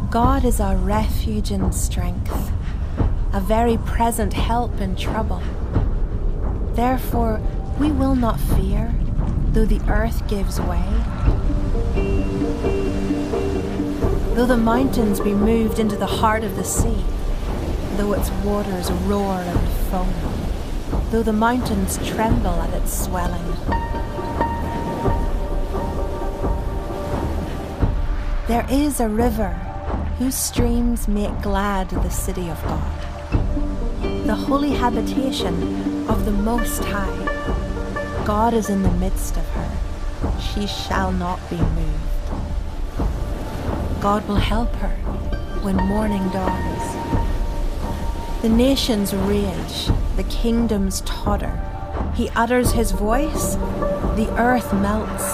God is our refuge and strength, a very present help in trouble. Therefore, we will not fear, though the earth gives way, though the mountains be moved into the heart of the sea, though its waters roar and foam, though the mountains tremble at its swelling. There is a river whose streams make glad the city of God, the holy habitation of the Most High. God is in the midst of her. She shall not be moved. God will help her when morning dawns. The nations rage, the kingdoms totter. He utters his voice, the earth melts.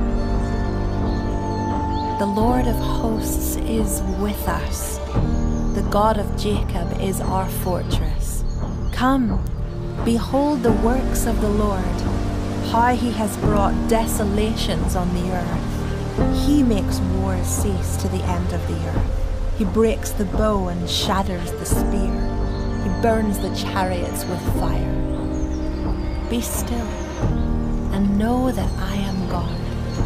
The Lord of hosts is with us. The God of Jacob is our fortress. Come, behold the works of the Lord, how he has brought desolations on the earth. He makes wars cease to the end of the earth. He breaks the bow and shatters the spear. He burns the chariots with fire. Be still and know that I am God.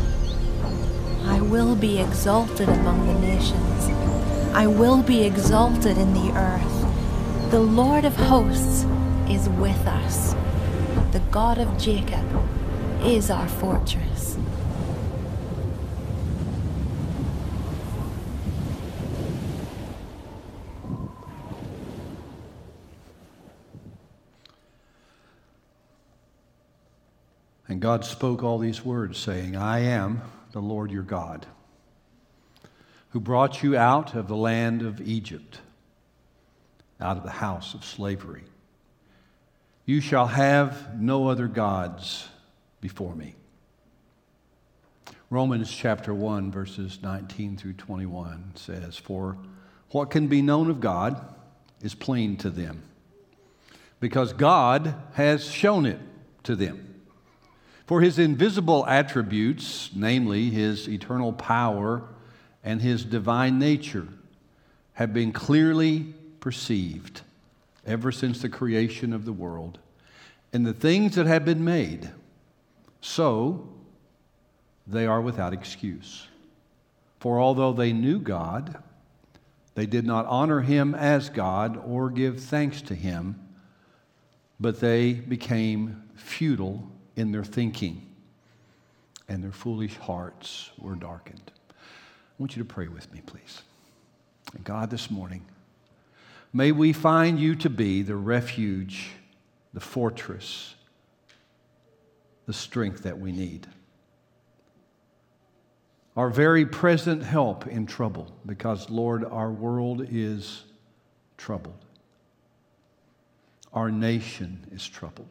I will be exalted among the nations. I will be exalted in the earth. The Lord of hosts is with us. The God of Jacob is our fortress. And God spoke all these words, saying, I am the Lord your God, who brought you out of the land of Egypt, out of the house of slavery. You shall have no other gods before me. Romans chapter 1, verses 19 through 21 says, For what can be known of God is plain to them, because God has shown it to them. For his invisible attributes, namely his eternal power and his divine nature, have been clearly perceived ever since the creation of the world and the things that have been made. So they are without excuse. For although they knew God, they did not honor him as God or give thanks to him, but they became futile in their thinking, and their foolish hearts were darkened. I want you to pray with me, please. And God, this morning, may we find you to be the refuge, the fortress, the strength that we need. Our very present help in trouble, because, Lord, our world is troubled. Our nation is troubled.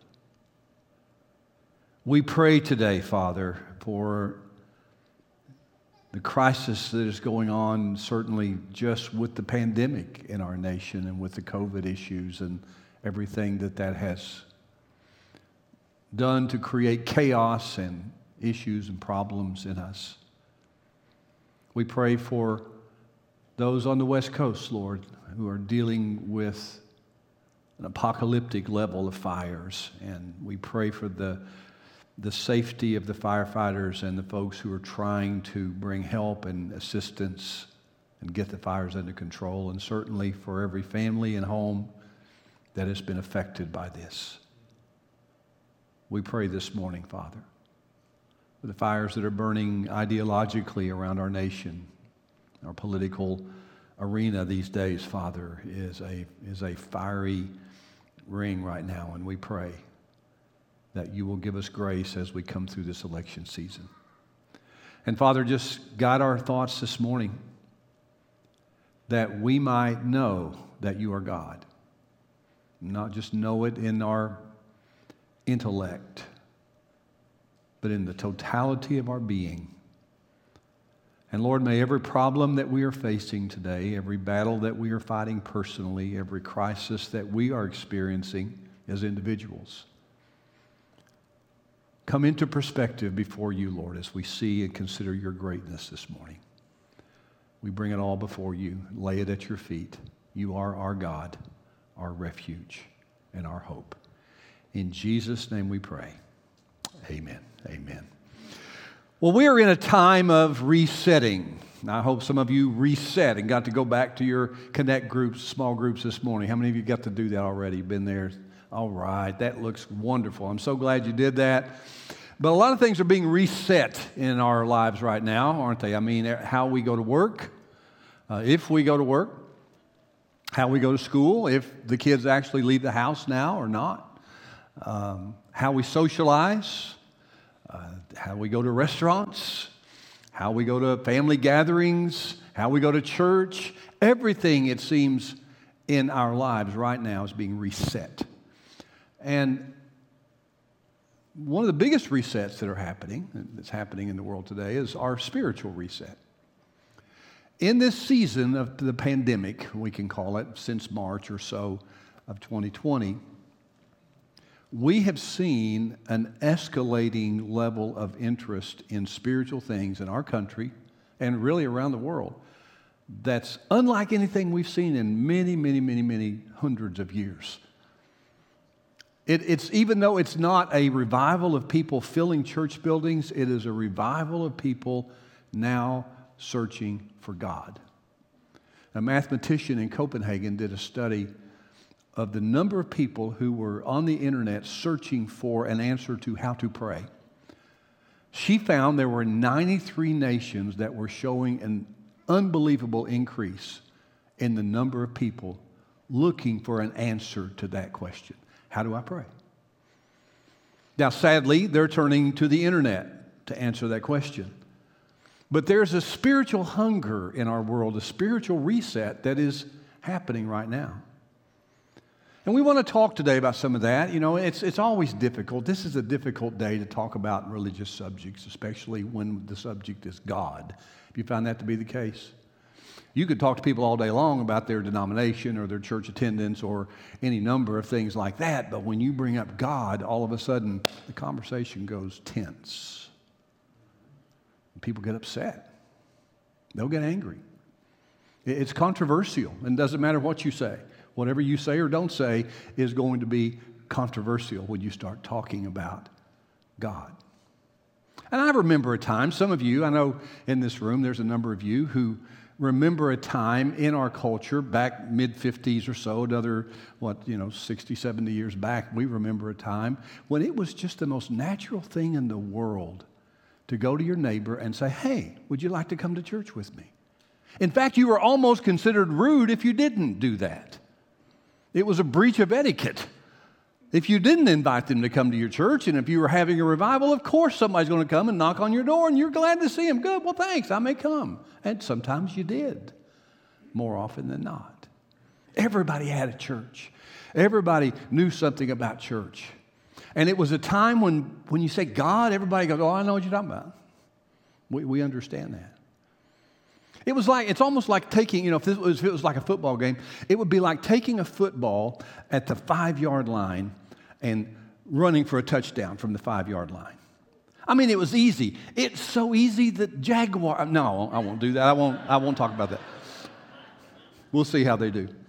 We pray today, Father, for the crisis that is going on, certainly just with the pandemic in our nation and with the COVID issues and everything that has done to create chaos and issues and problems in us. We pray for those on the West Coast, Lord, who are dealing with an apocalyptic level of fires, and we pray for the safety of the firefighters and the folks who are trying to bring help and assistance and get the fires under control, and certainly for every family and home that has been affected by this. We pray this morning, Father, for the fires that are burning ideologically around our nation. Our political arena these days, Father, is a fiery ring right now, and we pray that you will give us grace as we come through this election season. And Father, just guide our thoughts this morning that we might know that you are God. Not just know it in our intellect, but in the totality of our being. And Lord, may every problem that we are facing today, every battle that we are fighting personally, every crisis that we are experiencing as individuals, come into perspective before you, Lord, as we see and consider your greatness this morning. We bring it all before you, lay it at your feet. You are our God, our refuge, and our hope. In Jesus' name we pray. Amen. Amen. Well, we are in a time of resetting. I hope some of you reset and got to go back to your connect groups, small groups this morning. How many of you got to do that already? Been there? All right. That looks wonderful. I'm so glad you did that. But a lot of things are being reset in our lives right now, aren't they? I mean, how we go to work, if we go to work, how we go to school, if the kids actually leave the house now or not, how we socialize, how we go to restaurants, how we go to family gatherings, how we go to church. Everything, it seems, in our lives right now is being reset. And one of the biggest resets that's happening in the world today, is our spiritual reset. In this season of the pandemic, we can call it, since March or so of 2020, we have seen an escalating level of interest in spiritual things in our country and really around the world that's unlike anything we've seen in many, many, many, many hundreds of years. It's even though it's not a revival of people filling church buildings, it is a revival of people now searching for God. A mathematician in Copenhagen did a study of the number of people who were on the internet searching for an answer to how to pray. She found there were 93 nations that were showing an unbelievable increase in the number of people looking for an answer to that question. How do I pray? Now, sadly, they're turning to the internet to answer that question. But there's a spiritual hunger in our world, a spiritual reset that is happening right now. And we want to talk today about some of that. You know, it's always difficult. This is a difficult day to talk about religious subjects, especially when the subject is God. Have you found that to be the case? You could talk to people all day long about their denomination or their church attendance or any number of things like that, but when you bring up God, all of a sudden the conversation goes tense. People get upset. They'll get angry. It's controversial, and it doesn't matter what you say. Whatever you say or don't say is going to be controversial when you start talking about God. And I remember a time, some of you, I know in this room there's a number of you who remember a time in our culture back mid-50s or so, another, 60, 70 years back, we remember a time when it was just the most natural thing in the world to go to your neighbor and say, hey, would you like to come to church with me? In fact, you were almost considered rude if you didn't do that. It was a breach of etiquette. If you didn't invite them to come to your church, and if you were having a revival, of course somebody's going to come and knock on your door, and you're glad to see them. Good, well, thanks, I may come. And sometimes you did, more often than not. Everybody had a church. Everybody knew something about church. And it was a time when you say God, everybody goes, oh, I know what you're talking about. We understand that. It's almost like taking, if it was like a football game, it would be like taking a football at the 5-yard line and running for a touchdown from the 5-yard line. I mean, it was easy. It's so easy that no, I won't do that. I won't talk about that. We'll see how they do.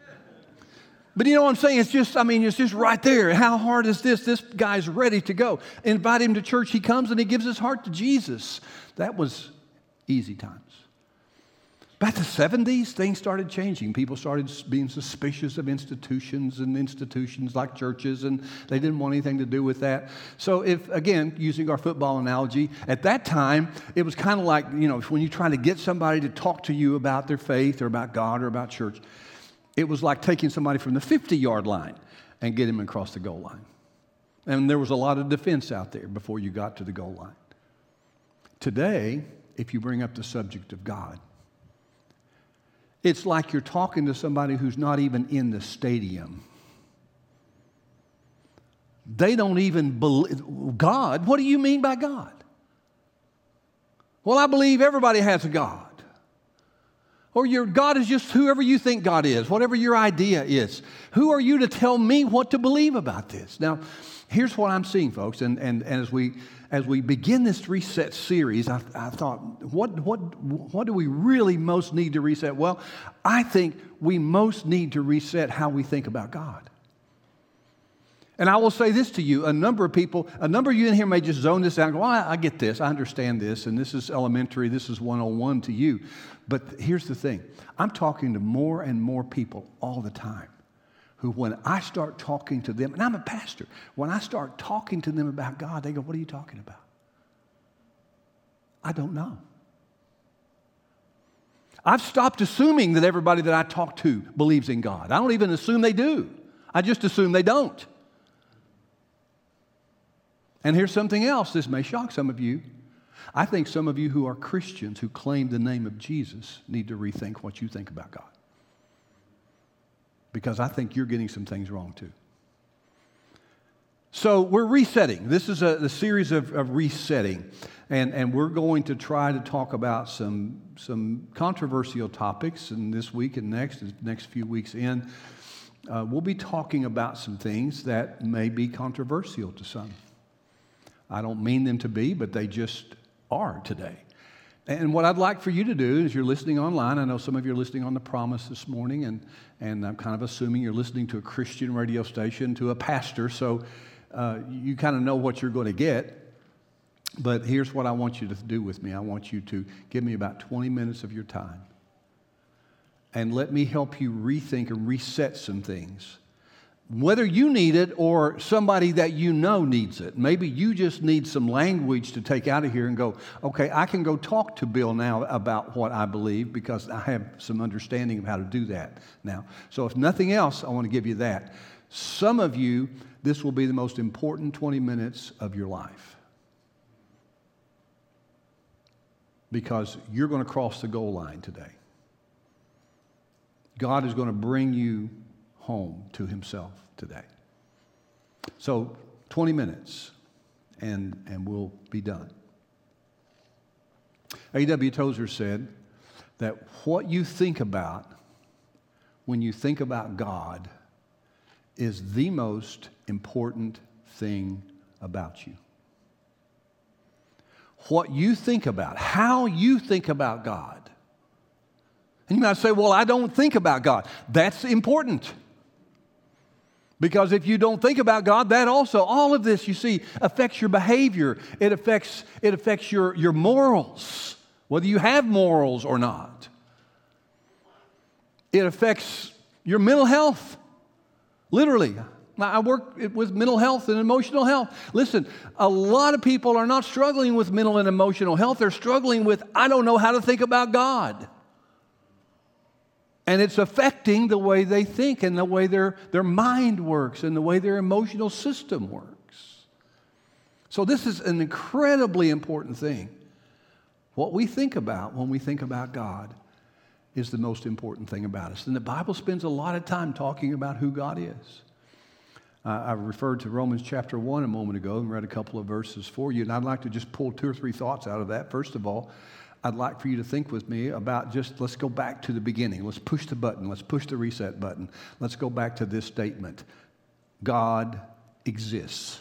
But you know what I'm saying? It's just right there. How hard is this? This guy's ready to go. Invite him to church. He comes and he gives his heart to Jesus. That was easy times. By the 70s, things started changing. People started being suspicious of institutions like churches, and they didn't want anything to do with that. So again, using our football analogy, at that time, it was kind of like, when you try to get somebody to talk to you about their faith or about God or about church, it was like taking somebody from the 50-yard line and get him across the goal line. And there was a lot of defense out there before you got to the goal line. Today, if you bring up the subject of God, it's like you're talking to somebody who's not even in the stadium. They don't even believe God. What do you mean by God? Well, I believe everybody has a God. Or your God is just whoever you think God is, whatever your idea is. Who are you to tell me what to believe about this? Now, here's what I'm seeing, folks, and as we as we begin this reset series, I thought, what do we really most need to reset? Well, I think we most need to reset how we think about God. And I will say this to you, a number of you in here may just zone this out and go, well, I get this, I understand this, and this is elementary, this is 101 to you. But here's the thing, I'm talking to more and more people all the time who, when I start talking to them, and I'm a pastor, when I start talking to them about God, they go, what are you talking about? I don't know. I've stopped assuming that everybody that I talk to believes in God. I don't even assume they do. I just assume they don't. And here's something else. This may shock some of you. I think some of you who are Christians who claim the name of Jesus need to rethink what you think about God. Because I think you're getting some things wrong too. So we're resetting. This is a series of resetting. And we're going to try to talk about some controversial topics. And this week and the next few weeks in, we'll be talking about some things that may be controversial to some. I don't mean them to be, but they just are today. And what I'd like for you to do is, you're listening online. I know some of you are listening on The Promise this morning, and I'm kind of assuming you're listening to a Christian radio station, to a pastor, so you kind of know what you're going to get. But here's what I want you to do with me. I want you to give me about 20 minutes of your time, and let me help you rethink and reset some things. Whether you need it or somebody that you know needs it. Maybe you just need some language to take out of here and go, okay, I can go talk to Bill now about what I believe because I have some understanding of how to do that now. So if nothing else, I want to give you that. Some of you, this will be the most important 20 minutes of your life. Because you're going to cross the goal line today. God is going to bring you home to himself today. So 20 minutes and we'll be done. A.W. Tozer said that what you think about when you think about God is the most important thing about you. What you think about, how you think about God. And you might say, well, I don't think about God. That's important. Because if you don't think about God, that also, all of this, you see, affects your behavior. It affects your morals, whether you have morals or not. It affects your mental health, literally. I work with mental health and emotional health. Listen, a lot of people are not struggling with mental and emotional health. They're struggling with, I don't know how to think about God. And it's affecting the way they think and the way their mind works and the way their emotional system works. So this is an incredibly important thing. What we think about when we think about God is the most important thing about us. And the Bible spends a lot of time talking about who God is. I referred to Romans chapter 1 a moment ago and read a couple of verses for you. And I'd like to just pull 2 or 3 thoughts out of that. First of all, I'd like for you to think with me about let's go back to the beginning. Let's push the button. Let's push the reset button. Let's go back to this statement. God exists.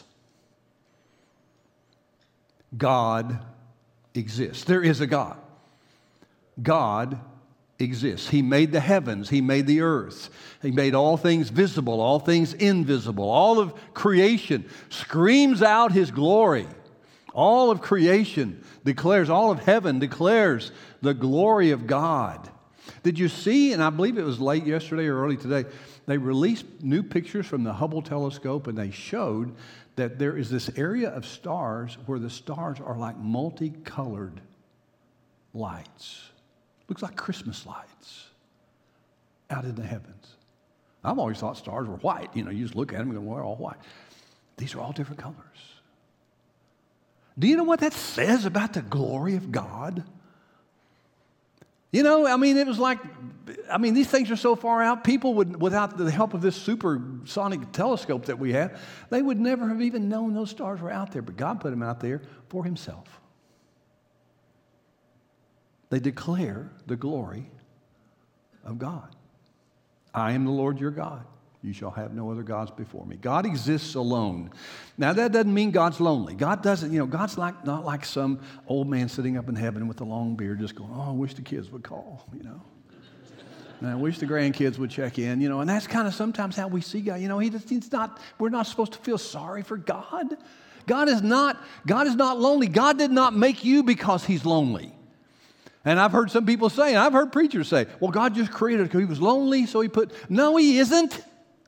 God exists. There is a God. God exists. He made the heavens. He made the earth. He made all things visible, all things invisible. All of creation screams out his glory. All of creation declares, all of heaven declares the glory of God. Did you see, and I believe it was late yesterday or early today, they released new pictures from the Hubble telescope, and they showed that there is this area of stars where the stars are like multicolored lights. Looks like Christmas lights out in the heavens. I've always thought stars were white. You just look at them and go, well, they're all white. These are all different colors. Do you know what that says about the glory of God? It was like, these things are so far out, people would, without the help of this supersonic telescope that we have, they would never have even known those stars were out there, but God put them out there for himself. They declare the glory of God. I am the Lord your God. You shall have no other gods before me. God exists alone. Now, that doesn't mean God's lonely. God doesn't, God's not like some old man sitting up in heaven with a long beard just going, oh, I wish the kids would call, And I wish the grandkids would check in, And that's kind of sometimes how we see God. We're not supposed to feel sorry for God. God is not lonely. God did not make you because he's lonely. And I've heard some people say, and I've heard preachers say, well, God just created because he was lonely, so No, he isn't.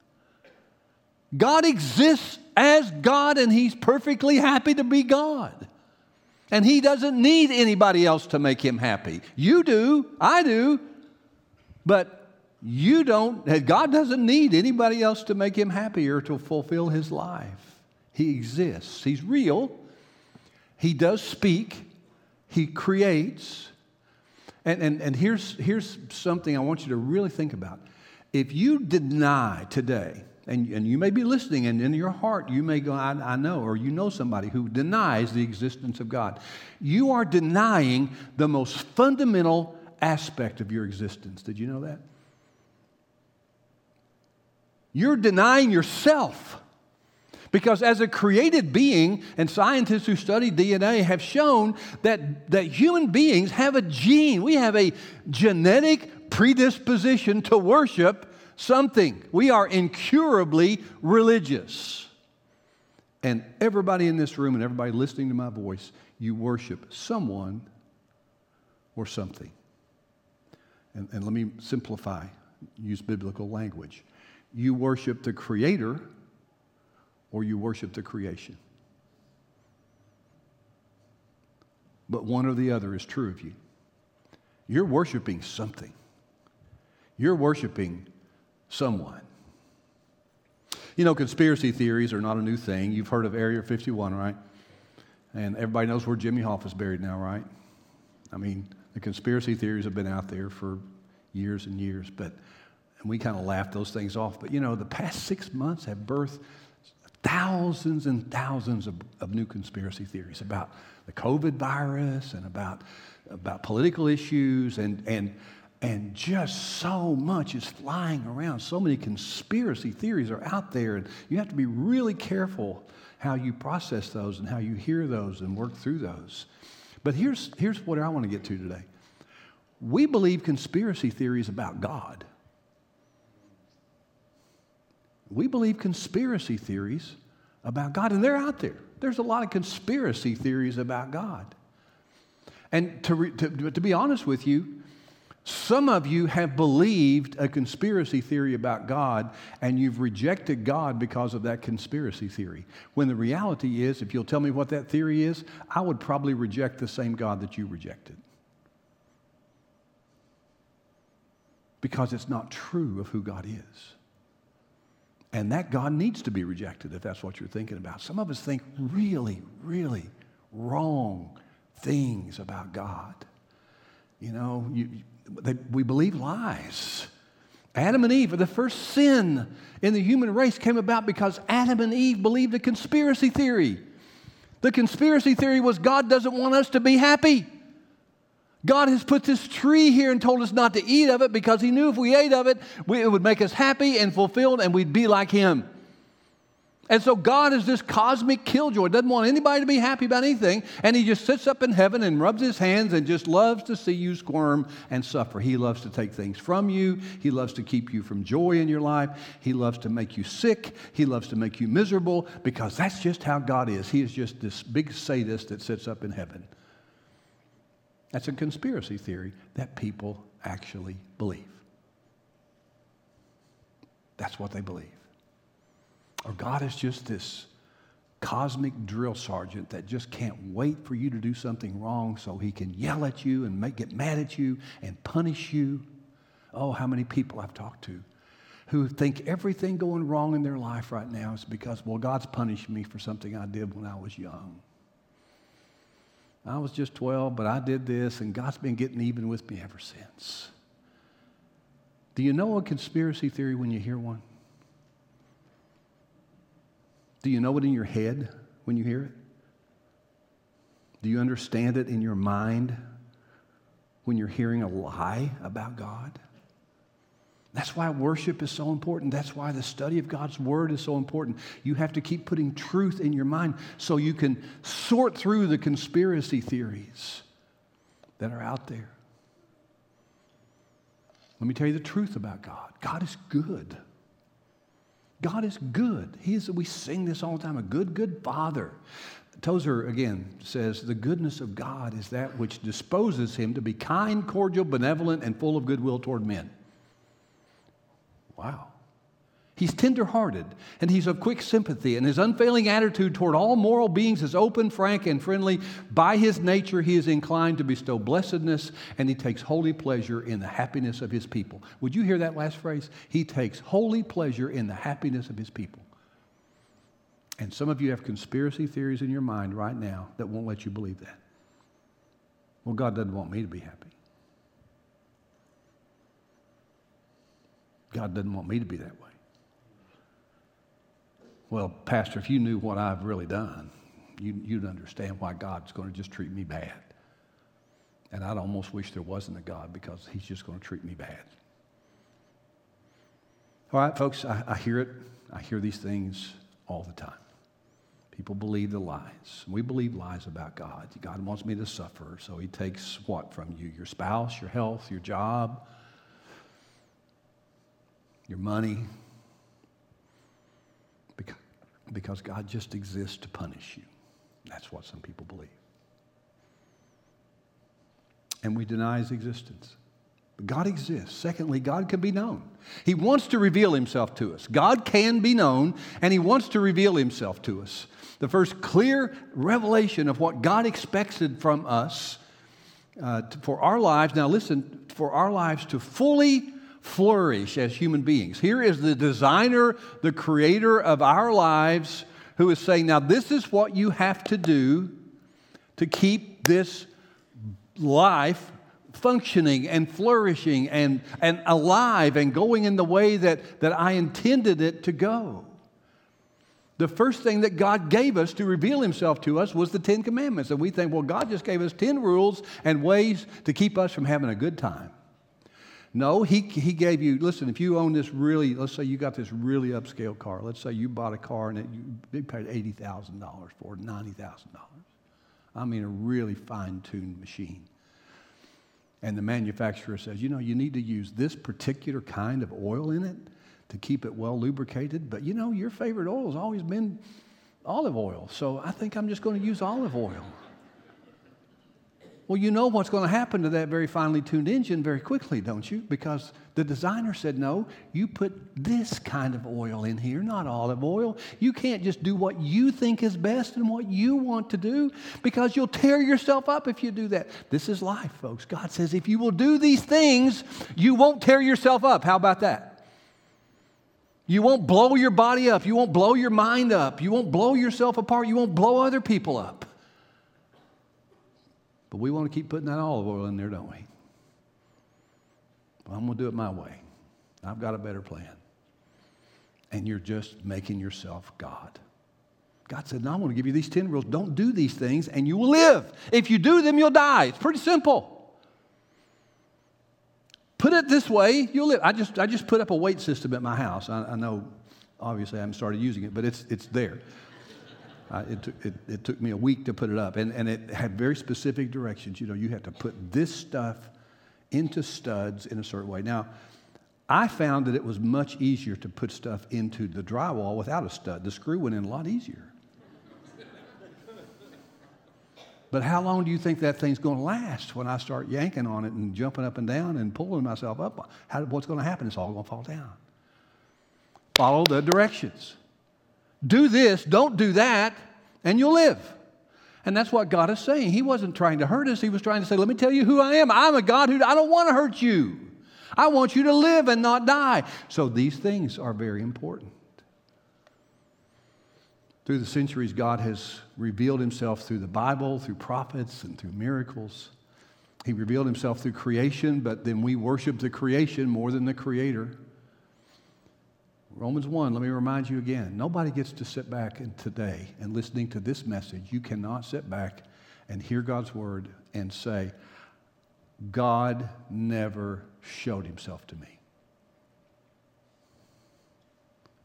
God exists as God, and he's perfectly happy to be God. And he doesn't need anybody else to make him happy. You do, I do, but you don't. God doesn't need anybody else to make him happy or to fulfill his life. He exists. He's real. He does speak. He creates. And here's something I want you to really think about. If you deny today, and you may be listening, and in your heart you may go, I know, or you know somebody who denies the existence of God. You are denying the most fundamental aspect of your existence. Did you know that? You're denying yourself. Because as a created being, and scientists who study DNA have shown that human beings have a gene. We have a genetic predisposition to worship something. We are incurably religious. And everybody in this room and everybody listening to my voice, you worship someone or something. And let me simplify, use biblical language. You worship the Creator or you worship the creation. But one or the other is true of you. You're worshiping something. You're worshiping someone. Conspiracy theories are not a new thing. You've heard of Area 51, right? And everybody knows where Jimmy Hoffa is buried now, right? The conspiracy theories have been out there for years and years, and we kind of laugh those things off. But, the past 6 months have birthed thousands and thousands of new conspiracy theories about the COVID virus and about political issues and just so much is flying around. So many conspiracy theories are out there, and you have to be really careful how you process those and how you hear those and work through those. But here's what I want to get to today. We believe conspiracy theories about God. We believe conspiracy theories about God, and they're out there. There's a lot of conspiracy theories about God. And to be honest with you, some of you have believed a conspiracy theory about God, and you've rejected God because of that conspiracy theory. When the reality is, if you'll tell me what that theory is, I would probably reject the same God that you rejected. Because it's not true of who God is. And that God needs to be rejected if that's what you're thinking about. Some of us think really, really wrong things about God. We believe lies. Adam and Eve, the first sin in the human race came about because Adam and Eve believed a conspiracy theory. The conspiracy theory was God doesn't want us to be happy. God has put this tree here and told us not to eat of it because he knew if we ate of it, it would make us happy and fulfilled and we'd be like him. And so God is this cosmic killjoy, doesn't want anybody to be happy about anything, and he just sits up in heaven and rubs his hands and just loves to see you squirm and suffer. He loves to take things from you. He loves to keep you from joy in your life. He loves to make you sick. He loves to make you miserable because that's just how God is. He is just this big sadist that sits up in heaven. That's a conspiracy theory that people actually believe. That's what they believe. Or God is just this cosmic drill sergeant that just can't wait for you to do something wrong so he can yell at you and get mad at you and punish you. Oh, how many people I've talked to who think everything going wrong in their life right now is because, well, God's punished me for something I did when I was young. I was just 12, but I did this, and God's been getting even with me ever since. Do you know a conspiracy theory when you hear one? Do you know it in your head when you hear it? Do you understand it in your mind when you're hearing a lie about God? That's why worship is so important. That's why the study of God's Word is so important. You have to keep putting truth in your mind so you can sort through the conspiracy theories that are out there. Let me tell you the truth about God. God is good. God is good. We sing this all the time, a good, good Father. Tozer, again, says, the goodness of God is that which disposes him to be kind, cordial, benevolent, and full of goodwill toward men. Wow. He's tender-hearted, and he's of quick sympathy, and his unfailing attitude toward all moral beings is open, frank, and friendly. By his nature, he is inclined to bestow blessedness, and he takes holy pleasure in the happiness of his people. Would you hear that last phrase? He takes holy pleasure in the happiness of his people. And some of you have conspiracy theories in your mind right now that won't let you believe that. Well, God doesn't want me to be happy. God doesn't want me to be that way. Well, Pastor, if you knew what I've really done, you'd understand why God's going to just treat me bad. And I'd almost wish there wasn't a God because he's just going to treat me bad. All right, folks, I hear it. I hear these things all the time. People believe the lies. We believe lies about God. God wants me to suffer, so he takes what from you? Your spouse, your health, your job, your money, because God just exists to punish you. That's what some people believe. And we deny his existence. But God exists. Secondly, God can be known. He wants to reveal himself to us. God can be known, and he wants to reveal himself to us. The first clear revelation of what God expected from us for our lives, now listen, for our lives to fully flourish as human beings. Here is the designer, the creator of our lives, who is saying, now this is what you have to do to keep this life functioning and flourishing and alive and going in the way that I intended it to go. The first thing that God gave us to reveal himself to us was the Ten Commandments. And we think, well, God just gave us 10 rules and ways to keep us from having a good time. No, he gave you, listen, if you own this really, let's say you got this really upscale car. Let's say you bought a car and you paid $80,000 for it, $90,000. I mean a really fine-tuned machine. And the manufacturer says, you need to use this particular kind of oil in it to keep it well lubricated. But your favorite oil has always been olive oil. So I think I'm just going to use olive oil. Well, you know what's going to happen to that very finely tuned engine very quickly, don't you? Because the designer said, no, you put this kind of oil in here, not olive oil. You can't just do what you think is best and what you want to do because you'll tear yourself up if you do that. This is life, folks. God says if you will do these things, you won't tear yourself up. How about that? You won't blow your body up. You won't blow your mind up. You won't blow yourself apart. You won't blow other people up. But we want to keep putting that olive oil in there, don't we? Well, I'm going to do it my way. I've got a better plan. And you're just making yourself God. God said, no, I want to give you these 10 rules. Don't do these things and you will live. If you do them, you'll die. It's pretty simple. Put it this way, you'll live. I just put up a weight system at my house. I know, obviously, I haven't started using it, but it's there. It took me a week to put it up, and it had very specific directions. You have to put this stuff into studs in a certain way. Now, I found that it was much easier to put stuff into the drywall without a stud. The screw went in a lot easier. But how long do you think that thing's going to last when I start yanking on it and jumping up and down and pulling myself up? What's going to happen? It's all going to fall down. Follow the directions. Do this, don't do that, and you'll live. And that's what God is saying. He wasn't trying to hurt us. He was trying to say, let me tell you who I am. I'm a God I don't want to hurt you. I want you to live and not die. So these things are very important. Through the centuries, God has revealed himself through the Bible, through prophets, and through miracles. He revealed himself through creation, but then we worship the creation more than the Creator. Romans 1, let me remind you again, nobody gets to sit back today and listening to this message. You cannot sit back and hear God's word and say, God never showed himself to me.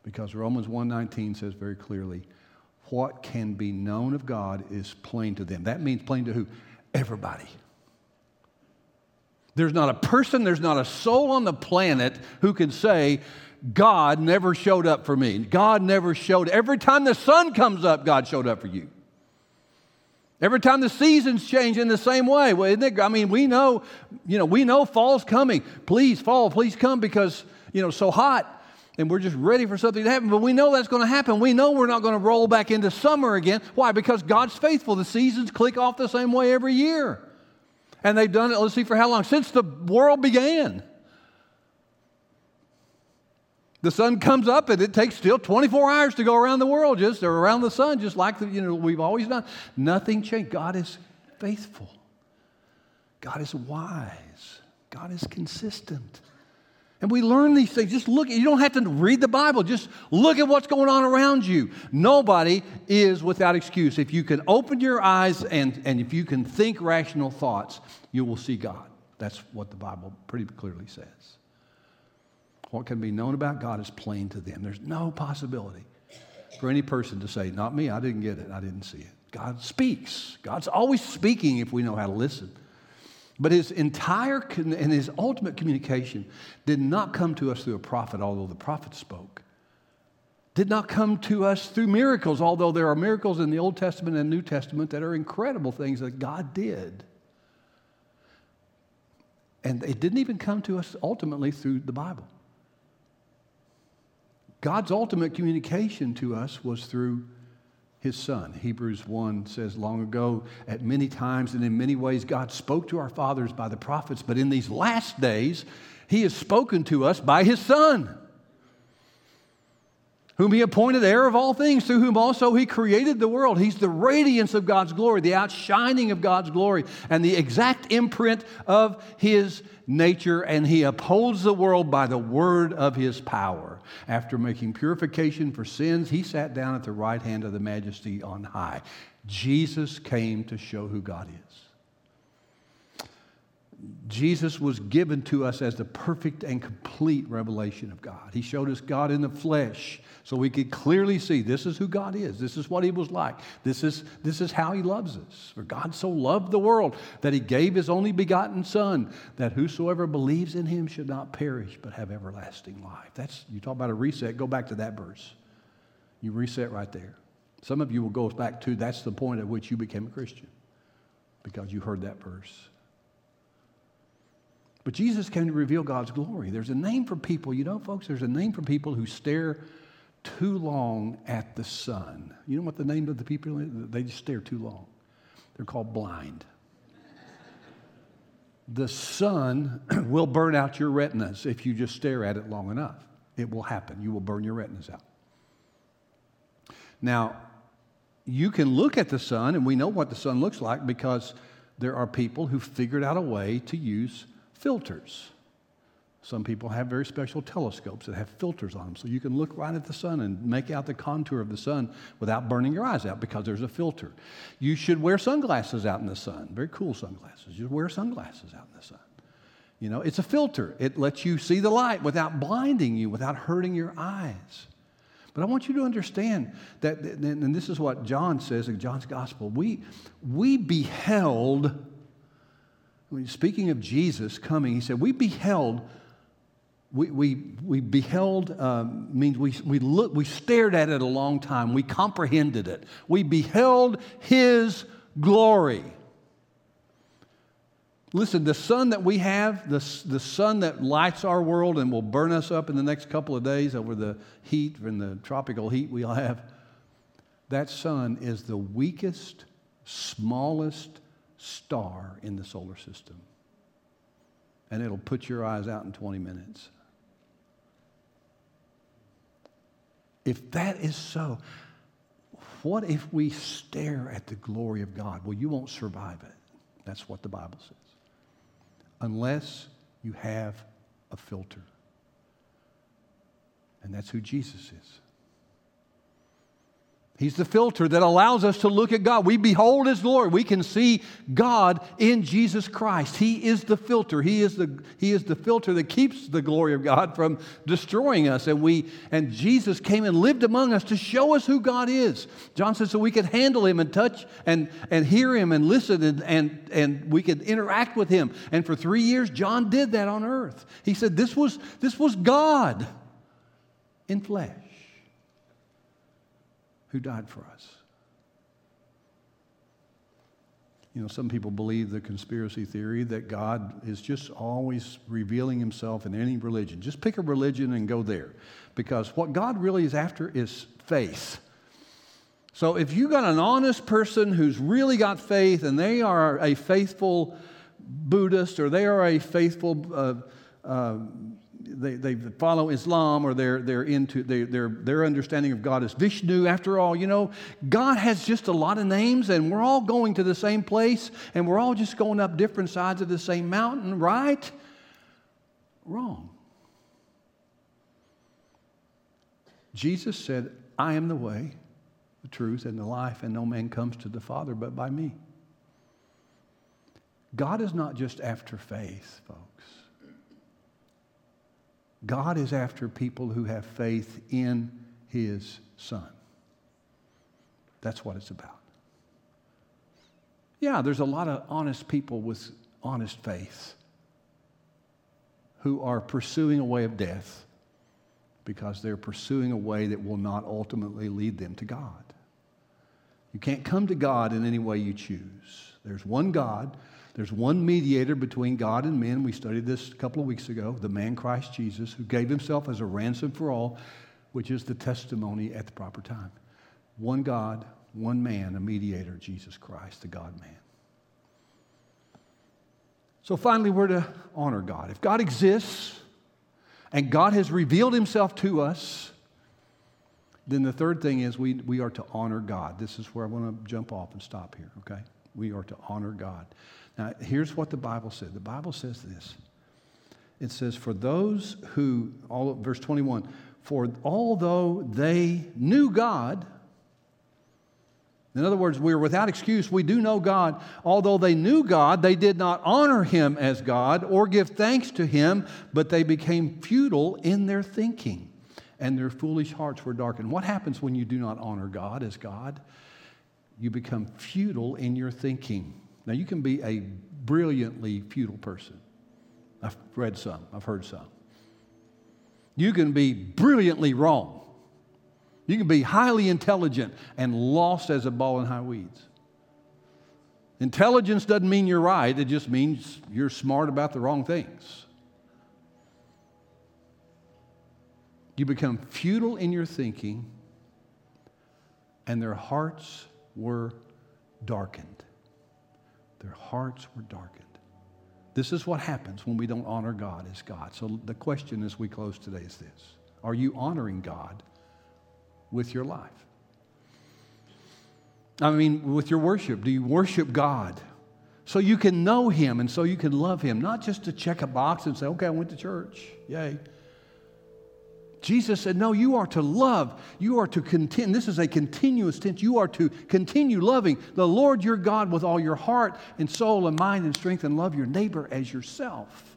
Because Romans 1:19 says very clearly, what can be known of God is plain to them. That means plain to who? Everybody. There's not a person, there's not a soul on the planet who can say, God never showed up for me. God never showed. Every time the sun comes up, God showed up for you. Every time the seasons change in the same way. Well, isn't it, I mean, we know fall's coming. Please, fall, please come because, it's so hot. And we're just ready for something to happen. But we know that's going to happen. We know we're not going to roll back into summer again. Why? Because God's faithful. The seasons click off the same way every year. And they've done it, let's see, for how long? Since the world began. The sun comes up and it takes still 24 hours to go around the world, or around the sun, just like we've always done. Nothing changed. God is faithful. God is wise. God is consistent. And we learn these things. Just look. You don't have to read the Bible. Just look at what's going on around you. Nobody is without excuse. If you can open your eyes and if you can think rational thoughts, you will see God. That's what the Bible pretty clearly says. What can be known about God is plain to them. There's no possibility for any person to say, not me, I didn't get it, I didn't see it. God speaks. God's always speaking if we know how to listen. But his entire and his ultimate communication did not come to us through a prophet, although the prophet spoke. Did not come to us through miracles, although there are miracles in the Old Testament and New Testament that are incredible things that God did. And it didn't even come to us ultimately through the Bible. God's ultimate communication to us was through his Son. Hebrews 1 says, long ago, at many times and in many ways, God spoke to our fathers by the prophets, but in these last days, he has spoken to us by his Son, whom he appointed heir of all things, through whom also he created the world. He's the radiance of God's glory, the outshining of God's glory, and the exact imprint of his nature, and he upholds the world by the word of his power. After making purification for sins, he sat down at the right hand of the Majesty on high. Jesus came to show who God is. Jesus was given to us as the perfect and complete revelation of God. He showed us God in the flesh so we could clearly see this is who God is. This is what he was like. This is how he loves us. For God so loved the world that he gave his only begotten Son, that whosoever believes in him should not perish but have everlasting life. You talk about a reset, go back to that verse. You reset right there. Some of you will go back to that's the point at which you became a Christian because you heard that verse. But Jesus came to reveal God's glory. There's a name for people, folks, there's a name for people who stare too long at the sun. You know what the name of the people is? They just stare too long. They're called blind. The sun will burn out your retinas if you just stare at it long enough. It will happen. You will burn your retinas out. Now, you can look at the sun, and we know what the sun looks like because there are people who figured out a way to use filters. Some people have very special telescopes that have filters on them, so you can look right at the sun and make out the contour of the sun without burning your eyes out because there's a filter. You should wear sunglasses out in the sun, very cool sunglasses. You wear sunglasses out in the sun. It's a filter. It lets you see the light without blinding you, without hurting your eyes. But I want you to understand that, and this is what John says in John's Gospel, we beheld. Speaking of Jesus coming, he said, we beheld means we stared at it a long time. We comprehended it. We beheld his glory. Listen, the sun that we have, the sun that lights our world and will burn us up in the next couple of days over the heat and the tropical heat we'll have, that sun is the weakest, smallest star in the solar system. And it'll put your eyes out in 20 minutes. If that is so, what if we stare at the glory of God? Well, you won't survive it. That's what the Bible says. Unless you have a filter. And that's who Jesus is. He's the filter that allows us to look at God. We behold His glory. We can see God in Jesus Christ. He is the filter. He is the filter that keeps the glory of God from destroying us. And Jesus came and lived among us to show us who God is. John says so we could handle Him and touch and hear Him and listen and we could interact with Him. And for 3 years, John did that on earth. He said this was God in flesh, who died for us. You know, some people believe the conspiracy theory that God is just always revealing Himself in any religion. Just pick a religion and go there. Because what God really is after is faith. So if you got an honest person who's really got faith and they are a faithful Buddhist or they are a faithful they follow Islam, or they're into their understanding of God is Vishnu. After all, you know, God has just a lot of names, and we're all going to the same place, and we're all just going up different sides of the same mountain, right? Wrong. Jesus said, I am the way, the truth, and the life, and no man comes to the Father but by me. God is not just after faith, folks. God is after people who have faith in His Son. That's what it's about. Yeah, there's a lot of honest people with honest faith who are pursuing a way of death because they're pursuing a way that will not ultimately lead them to God. You can't come to God in any way you choose. There's one God. There's one mediator between God and men. We studied this a couple of weeks ago, the man Christ Jesus, who gave Himself as a ransom for all, which is the testimony at the proper time. One God, one man, a mediator, Jesus Christ, the God-man. So finally, we're to honor God. If God exists and God has revealed Himself to us, then the third thing is we are to honor God. This is where I want to jump off and stop here, okay? We are to honor God. Now, here's what the Bible said. The Bible says this. It says, for those who, verse 21, for although they knew God, in other words, we are without excuse, we do know God. Although they knew God, they did not honor Him as God or give thanks to Him, but they became futile in their thinking, and their foolish hearts were darkened. What happens when you do not honor God as God? You become futile in your thinking. Now, you can be a brilliantly futile person. I've read some. I've heard some. You can be brilliantly wrong. You can be highly intelligent and lost as a ball in high weeds. Intelligence doesn't mean you're right. It just means you're smart about the wrong things. You become futile in your thinking, and their hearts were darkened. Their hearts were darkened. This is what happens when we don't honor God as God. So the question as we close today is this. Are you honoring God with your life? I mean, with your worship. Do you worship God so you can know Him and so you can love Him? Not just to check a box and say, okay, I went to church. Yay. Jesus said, no, you are to love. You are to continue. This is a continuous tense. You are to continue loving the Lord your God with all your heart and soul and mind and strength, and love your neighbor as yourself.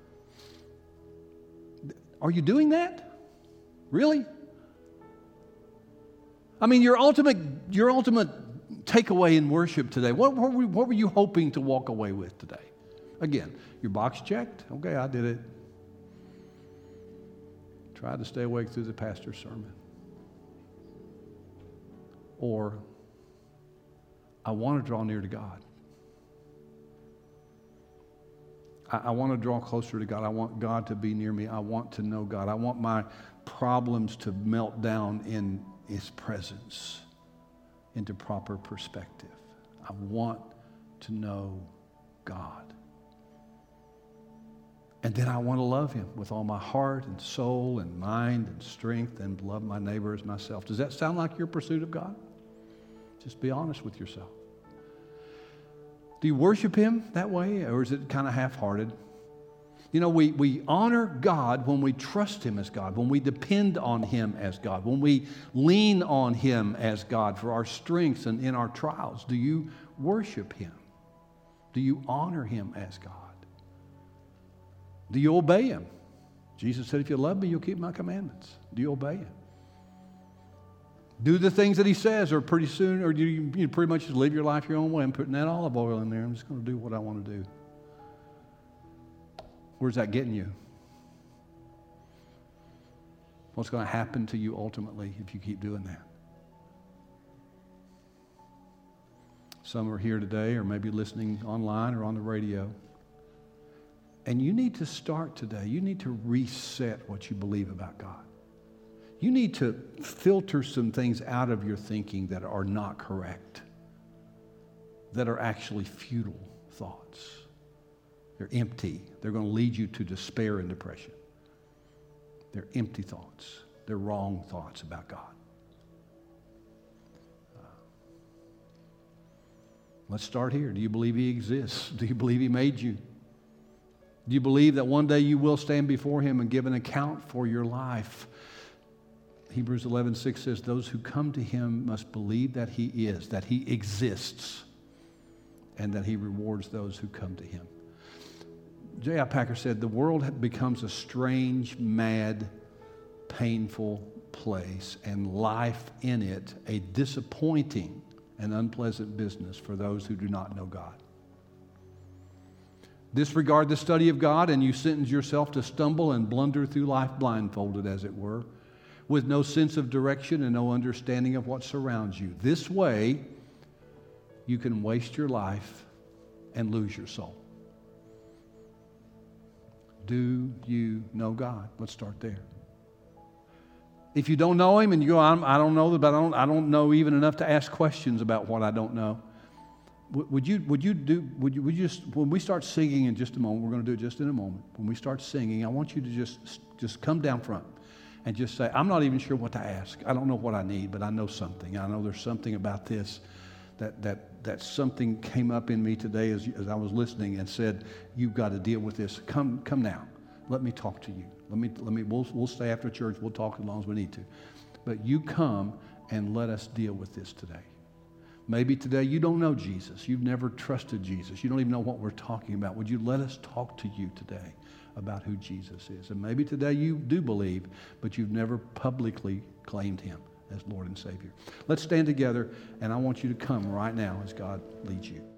Are you doing that? Really? I mean, your ultimate takeaway in worship today, what were you hoping to walk away with today? Again, your box checked? Okay, I did it. Tried to stay awake through the pastor's sermon. Or, I want to draw near to God. I want to draw closer to God. I want God to be near me. I want to know God. I want my problems to melt down in His presence into proper perspective. I want to know God. And then I want to love Him with all my heart and soul and mind and strength, and love my neighbor as myself. Does that sound like your pursuit of God? Just be honest with yourself. Do you worship Him that way, or is it kind of half-hearted? You know, we honor God when we trust Him as God, when we depend on Him as God, when we lean on Him as God for our strengths and in our trials. Do you worship Him? Do you honor Him as God? Do you obey Him? Jesus said, if you love me, you'll keep my commandments. Do you obey Him? Do the things that He says, or pretty soon, or you pretty much just live your life your own way. I'm putting that olive oil in there. I'm just going to do what I want to do. Where's that getting you? What's going to happen to you ultimately if you keep doing that? Some are here today, or maybe listening online or on the radio. And you need to start today. You need to reset what you believe about God. You need to filter some things out of your thinking that are not correct, that are actually futile thoughts. They're empty. They're going to lead you to despair and depression. They're empty thoughts. They're wrong thoughts about God. Let's start here. Do you believe He exists? Do you believe He made you? Do you believe that one day you will stand before Him and give an account for your life? Hebrews 11:6 says, those who come to Him must believe that He is, that He exists, and that He rewards those who come to Him. J.I. Packer said, the world becomes a strange, mad, painful place, and life in it a disappointing and unpleasant business for those who do not know God. Disregard the study of God, and you sentence yourself to stumble and blunder through life blindfolded, as it were, with no sense of direction and no understanding of what surrounds you. This way, you can waste your life and lose your soul. Do you know God? Let's start there. If you don't know Him and you go, I don't know, but I don't know even enough to ask questions about what I don't know. Would you just, when we start singing in just a moment, we're going to do it just in a moment. When we start singing, I want you to just come down front and just say, I'm not even sure what to ask. I don't know what I need, but I know something. I know there's something about this that something came up in me today as I was listening and said, you've got to deal with this. Come now. Let me talk to you. We'll stay after church. We'll talk as long as we need to. But you come and let us deal with this today. Maybe today you don't know Jesus. You've never trusted Jesus. You don't even know what we're talking about. Would you let us talk to you today about who Jesus is? And maybe today you do believe, but you've never publicly claimed Him as Lord and Savior. Let's stand together, and I want you to come right now as God leads you.